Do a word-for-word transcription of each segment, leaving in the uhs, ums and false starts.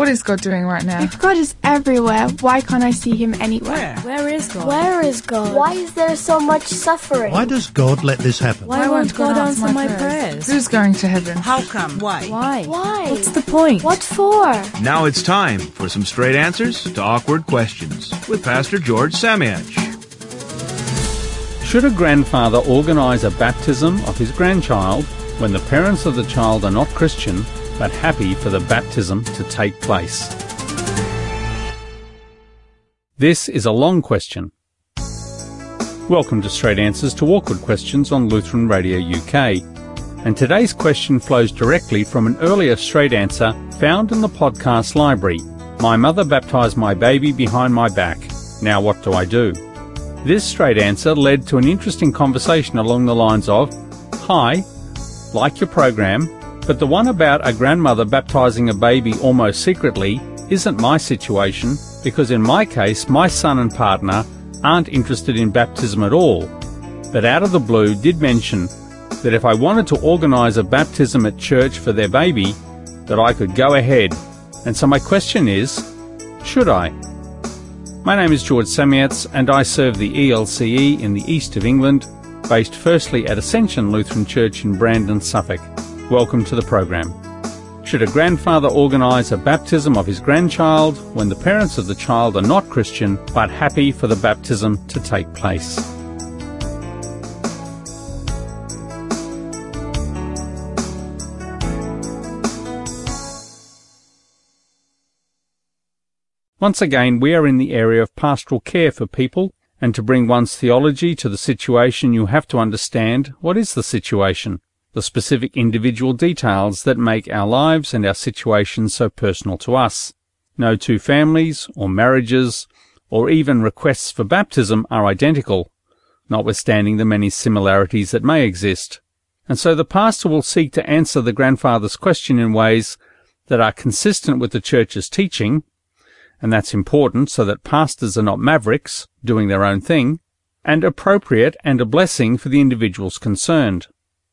What is God doing right now? If God is everywhere, why can't I see him anywhere? Where? Where is God? Where is God? Why is there so much suffering? Why does God let this happen? Why, Why won't God, God answer my prayers? prayers? Who's going to heaven? How come? Why? Why? Why? What's the point? What for? Now it's time for some straight answers to awkward questions with Pastor George Samiach. Should a grandfather organise a baptism of his grandchild when the parents of the child are not Christian but happy for the baptism to take place? This is a long question. Welcome to Straight Answers to Awkward Questions on Lutheran Radio U K. And today's question flows directly from an earlier straight answer found in the podcast library. My mother baptised my baby behind my back. Now what do I do? This straight answer led to an interesting conversation along the lines of, Hi, like your program, but the one about a grandmother baptising a baby almost secretly isn't my situation, because in my case my son and partner aren't interested in baptism at all, but out of the blue did mention that if I wanted to organise a baptism at church for their baby, that I could go ahead. And so my question is, should I? My name is George Samiach and I serve the E L C E in the east of England, based firstly at Ascension Lutheran Church in Brandon, Suffolk. Welcome to the program. Should a grandfather organise a baptism of his grandchild when the parents of the child are not Christian but happy for the baptism to take place? Once again, we are in the area of pastoral care for people, and to bring one's theology to the situation you have to understand what is the situation, the specific individual details that make our lives and our situations so personal to us. No two families, or marriages, or even requests for baptism are identical, notwithstanding the many similarities that may exist. And so the pastor will seek to answer the grandfather's question in ways that are consistent with the church's teaching, and that's important so that pastors are not mavericks doing their own thing, and appropriate and a blessing for the individuals concerned.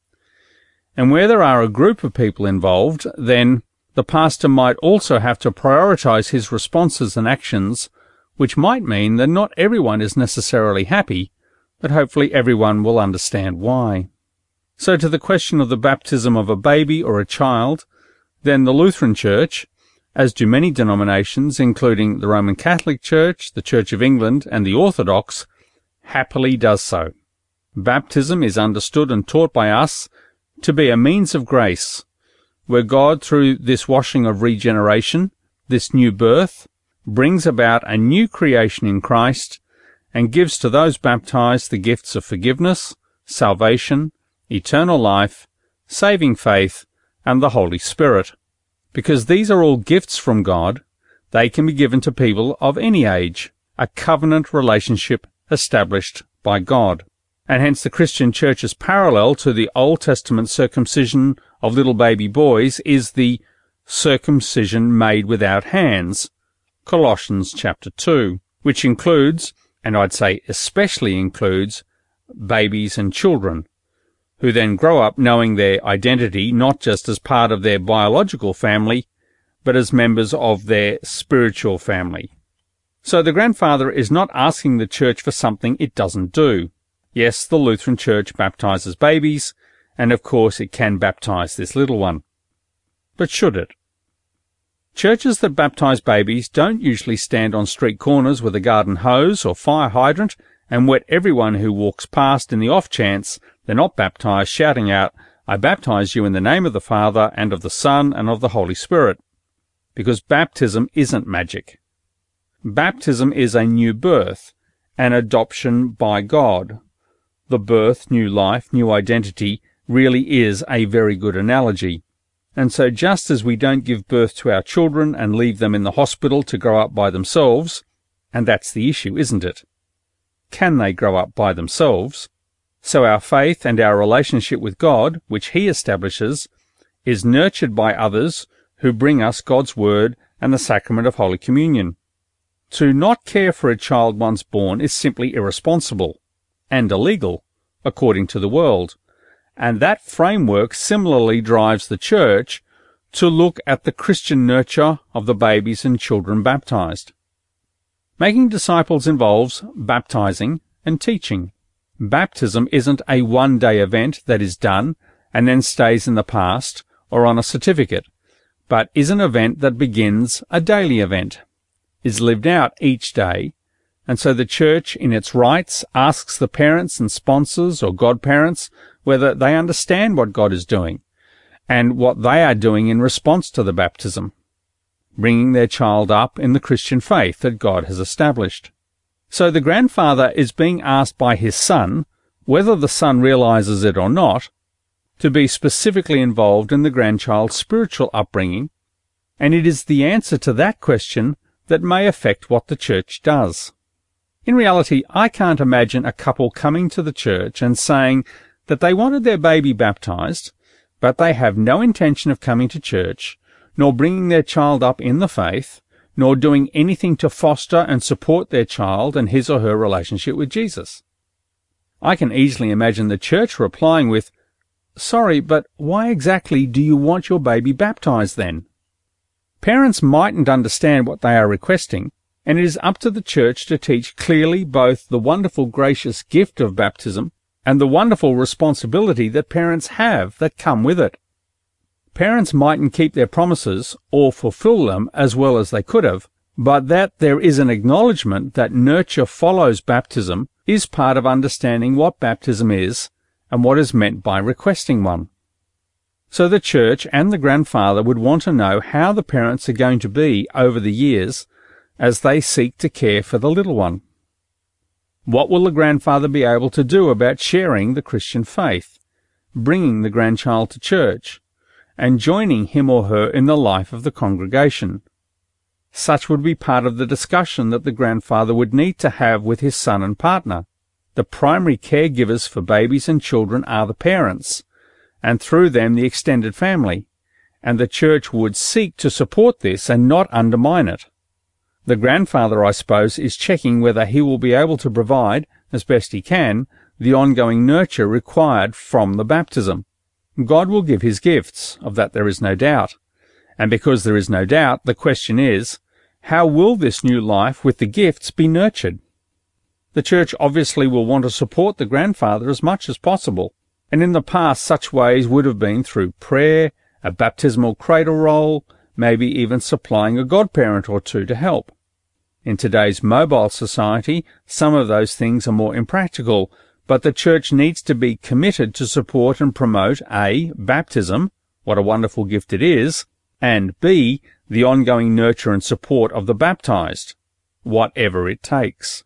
And where there are a group of people involved, then the pastor might also have to prioritize his responses and actions, which might mean that not everyone is necessarily happy, but hopefully everyone will understand why. So to the question of the baptism of a baby or a child, then the Lutheran Church, as do many denominations, including the Roman Catholic Church, the Church of England, and the Orthodox, happily does so. Baptism is understood and taught by us to be a means of grace, where God, through this washing of regeneration, this new birth, brings about a new creation in Christ, and gives to those baptized the gifts of forgiveness, salvation, eternal life, saving faith, and the Holy Spirit. Because these are all gifts from God, they can be given to people of any age, a covenant relationship established by God. And hence the Christian Church's parallel to the Old Testament circumcision of little baby boys is the circumcision made without hands, Colossians chapter two, which includes, and I'd say especially includes, babies and children, who then grow up knowing their identity not just as part of their biological family, but as members of their spiritual family. So the grandfather is not asking the church for something it doesn't do. Yes, the Lutheran Church baptizes babies, and of course it can baptize this little one. But should it? Churches that baptize babies don't usually stand on street corners with a garden hose or fire hydrant and wet everyone who walks past in the off chance they're not baptized, shouting out, I baptize you in the name of the Father and of the Son and of the Holy Spirit. Because baptism isn't magic. Baptism is a new birth, an adoption by God. The birth, new life, new identity really is a very good analogy. And so just as we don't give birth to our children and leave them in the hospital to grow up by themselves, and that's the issue, isn't it? Can they grow up by themselves? So our faith and our relationship with God, which He establishes, is nurtured by others who bring us God's Word and the sacrament of Holy Communion. To not care for a child once born is simply irresponsible and illegal, according to the world, and that framework similarly drives the Church, to look at the Christian nurture of the babies and children baptized. Making disciples involves baptizing and teaching. Baptism isn't a one-day event that is done and then stays in the past or on a certificate, but is an event that begins a daily event, is lived out each day, and so the church in its rites asks the parents and sponsors or godparents whether they understand what God is doing and what they are doing in response to the baptism, bringing their child up in the Christian faith that God has established. So the grandfather is being asked by his son, whether the son realizes it or not, to be specifically involved in the grandchild's spiritual upbringing, and it is the answer to that question that may affect what the church does. In reality, I can't imagine a couple coming to the church and saying that they wanted their baby baptized, but they have no intention of coming to church, nor bringing their child up in the faith, nor doing anything to foster and support their child and his or her relationship with Jesus. I can easily imagine the church replying with, "Sorry, but why exactly do you want your baby baptized then?" Parents mightn't understand what they are requesting, and it is up to the church to teach clearly both the wonderful gracious gift of baptism and the wonderful responsibility that parents have that come with it. Parents mightn't keep their promises or fulfill them as well as they could have, but that there is an acknowledgement that nurture follows baptism is part of understanding what baptism is and what is meant by requesting one. So the church and the grandfather would want to know how the parents are going to be over the years as they seek to care for the little one. What will the grandfather be able to do about sharing the Christian faith, bringing the grandchild to church, and joining him or her in the life of the congregation? Such would be part of the discussion that the grandfather would need to have with his son and partner. The primary caregivers for babies and children are the parents, and through them the extended family, and the church would seek to support this and not undermine it. The grandfather, I suppose, is checking whether he will be able to provide, as best he can, the ongoing nurture required from the baptism. God will give his gifts, of that there is no doubt. And because there is no doubt, the question is, how will this new life with the gifts be nurtured? The church obviously will want to support the grandfather as much as possible, and in the past such ways would have been through prayer, a baptismal cradle roll, maybe even supplying a godparent or two to help. In today's mobile society, some of those things are more impractical, but the church needs to be committed to support and promote A. baptism, what a wonderful gift it is, and B. the ongoing nurture and support of the baptized, whatever it takes.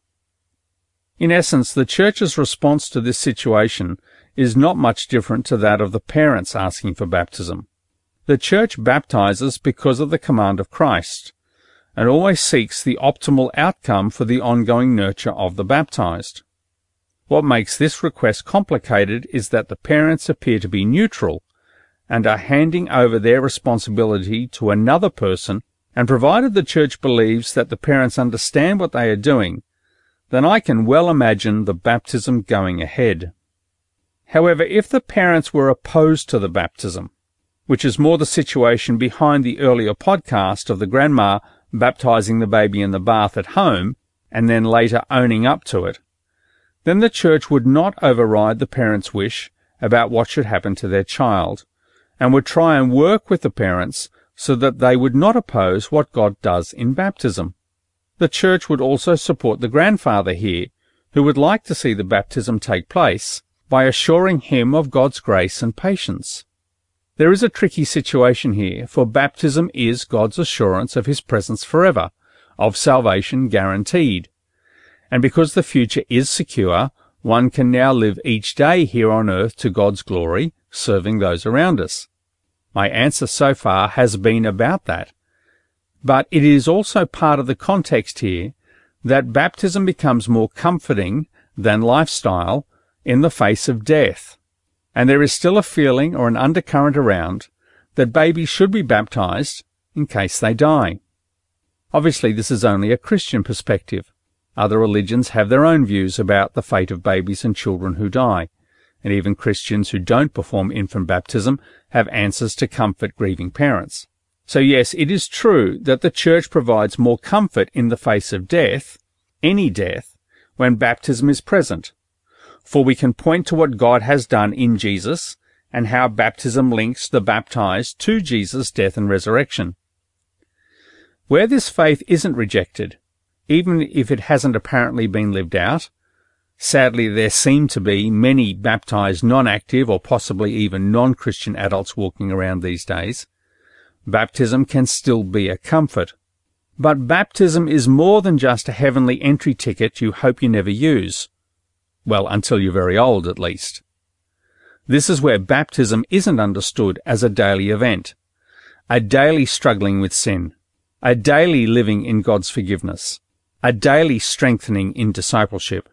In essence, the church's response to this situation is not much different to that of the parents asking for baptism. The church baptizes because of the command of Christ, and always seeks the optimal outcome for the ongoing nurture of the baptized. What makes this request complicated is that the parents appear to be neutral and are handing over their responsibility to another person, and provided the church believes that the parents understand what they are doing, then I can well imagine the baptism going ahead. However, if the parents were opposed to the baptism, which is more the situation behind the earlier podcast of the grandma baptizing the baby in the bath at home and then later owning up to it, then the church would not override the parents' wish about what should happen to their child, and would try and work with the parents so that they would not oppose what God does in baptism. The church would also support the grandfather here, who would like to see the baptism take place, by assuring him of God's grace and patience. There is a tricky situation here, for baptism is God's assurance of his presence forever, of salvation guaranteed. And because the future is secure, one can now live each day here on earth to God's glory, serving those around us. My answer so far has been about that. But it is also part of the context here that baptism becomes more comforting than lifestyle in the face of death. And there is still a feeling or an undercurrent around that babies should be baptized in case they die. Obviously, this is only a Christian perspective. Other religions have their own views about the fate of babies and children who die, and even Christians who don't perform infant baptism have answers to comfort grieving parents. So yes, it is true that the Church provides more comfort in the face of death, any death, when baptism is present. For we can point to what God has done in Jesus and how baptism links the baptized to Jesus' death and resurrection. Where this faith isn't rejected, even if it hasn't apparently been lived out, sadly there seem to be many baptized non-active or possibly even non-Christian adults walking around these days, baptism can still be a comfort. But baptism is more than just a heavenly entry ticket you hope you never use. Well, until you're very old, at least. This is where baptism isn't understood as a daily event, a daily struggling with sin, a daily living in God's forgiveness, a daily strengthening in discipleship.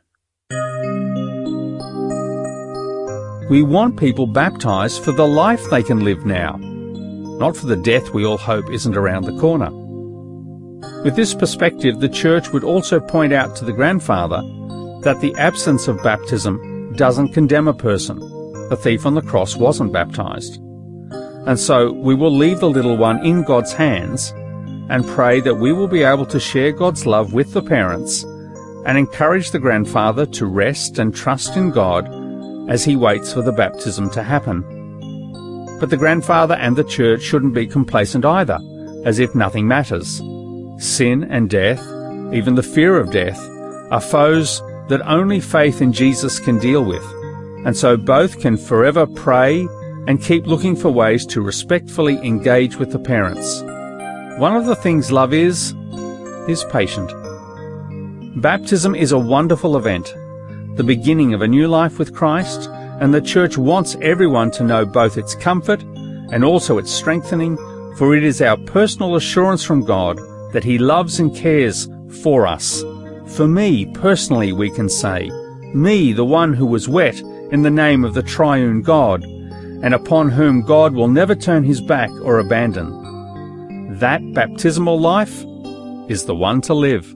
We want people baptized for the life they can live now, not for the death we all hope isn't around the corner. With this perspective, the Church would also point out to the grandfather that the absence of baptism doesn't condemn a person. The thief on the cross wasn't baptized. And so we will leave the little one in God's hands and pray that we will be able to share God's love with the parents and encourage the grandfather to rest and trust in God as he waits for the baptism to happen. But the grandfather and the Church shouldn't be complacent either, as if nothing matters. Sin and death, even the fear of death, are foes that only faith in Jesus can deal with, and so both can forever pray and keep looking for ways to respectfully engage with the parents. One of the things love is, is patient. Baptism is a wonderful event, the beginning of a new life with Christ, and the Church wants everyone to know both its comfort and also its strengthening, for it is our personal assurance from God that He loves and cares for us. For me, personally, we can say, me, the one who was wet in the name of the triune God, and upon whom God will never turn His back or abandon. That baptismal life is the one to live.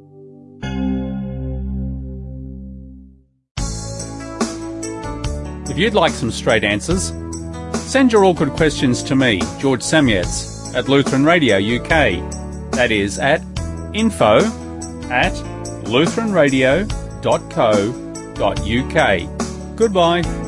If you'd like some straight answers, send your awkward questions to me, George Samietz, at Lutheran Radio U K. That is at info at lutheran radio dot co dot uk. Goodbye.